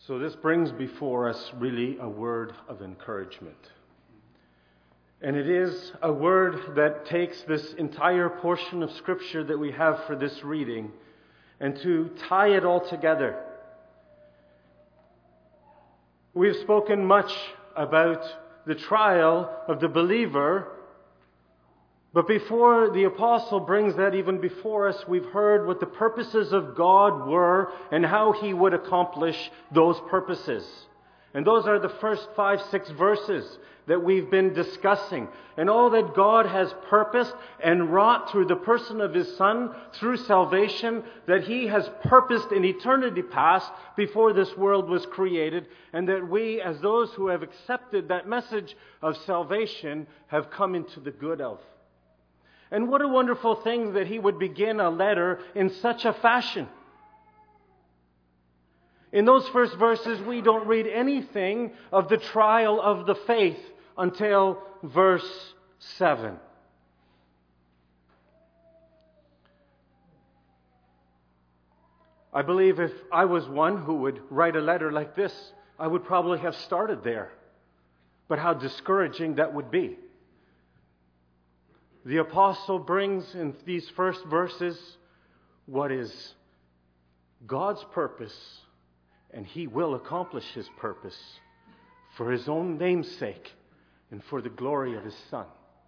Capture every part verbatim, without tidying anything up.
So this brings before us really a word of encouragement. And it is a word that takes this entire portion of Scripture that we have for this reading and to tie it all together. We've spoken much about the trial of the believer, but before the apostle brings that even before us, we've heard what the purposes of God were and how He would accomplish those purposes. And those are the first five, six verses that we've been discussing. And all that God has purposed and wrought through the person of His Son, through salvation, that He has purposed in eternity past before this world was created. And that we, as those who have accepted that message of salvation, have come into the good of. And what a wonderful thing that He would begin a letter in such a fashion. In those first verses, we don't read anything of the trial of the faith until verse seven. I believe if I was one who would write a letter like this, I would probably have started there. But how discouraging that would be. The apostle brings in these first verses what is God's purpose, and He will accomplish His purpose for His own name's sake and for the glory of His Son.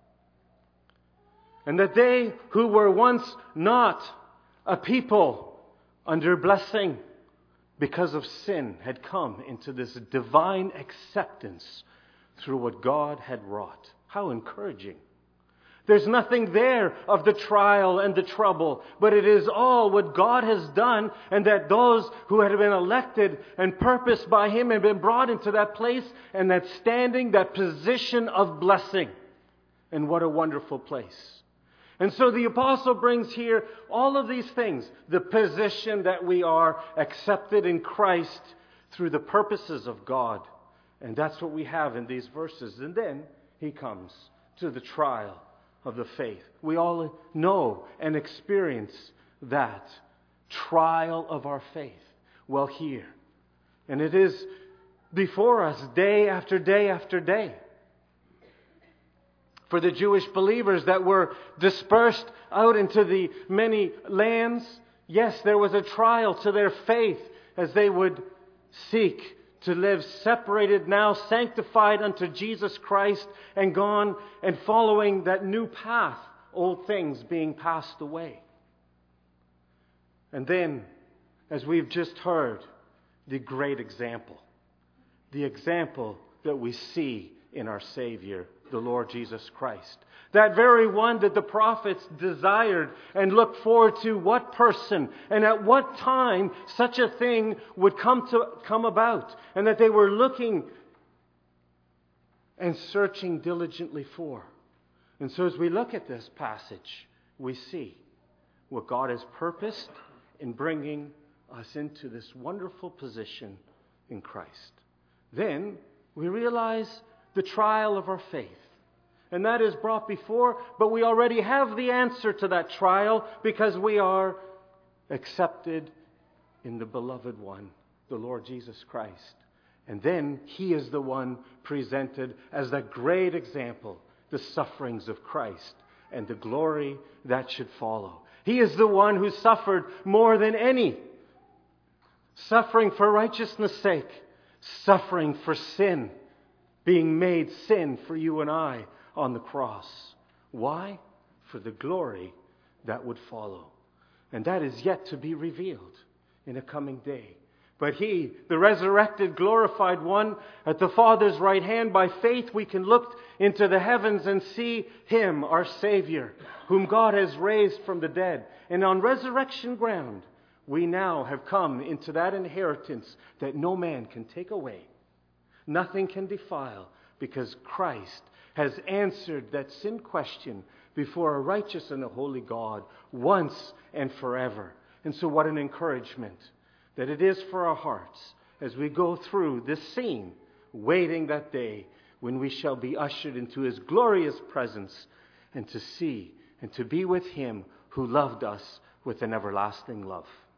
And that they who were once not a people under blessing because of sin had come into this divine acceptance through what God had wrought. How encouraging. There's nothing there of the trial and the trouble, but it is all what God has done, and that those who had been elected and purposed by Him have been brought into that place and that standing, that position of blessing. And what a wonderful place. And so the apostle brings here all of these things, the position that we are accepted in Christ through the purposes of God. And that's what we have in these verses. And then he comes to the trial of the faith. We all know and experience that trial of our faith. Well, here. And it is before us day after day after day. For the Jewish believers that were dispersed out into the many lands, yes, there was a trial to their faith as they would seek to live separated now, sanctified unto Jesus Christ, and gone and following that new path, old things being passed away. And then, as we've just heard, the great example. The example that we see in our Savior, the Lord Jesus Christ. That very one that the prophets desired and looked forward to, what person and at what time such a thing would come to come about, and that they were looking and searching diligently for. And so as we look at this passage, we see what God has purposed in bringing us into this wonderful position in Christ. Then we realize the trial of our faith. And that is brought before, but we already have the answer to that trial because we are accepted in the beloved one, the Lord Jesus Christ. And then He is the one presented as that great example, the sufferings of Christ and the glory that should follow. He is the one who suffered more than any, suffering for righteousness' sake, suffering for sin, being made sin for you and I on the cross. Why? For the glory that would follow. And that is yet to be revealed in a coming day. But He, the resurrected, glorified one, at the Father's right hand, by faith we can look into the heavens and see Him, our Savior, whom God has raised from the dead. And on resurrection ground, we now have come into that inheritance that no man can take away. Nothing can defile, because Christ has answered that sin question before a righteous and a holy God once and forever. And so what an encouragement that it is for our hearts as we go through this scene, waiting that day when we shall be ushered into His glorious presence and to see and to be with Him who loved us with an everlasting love.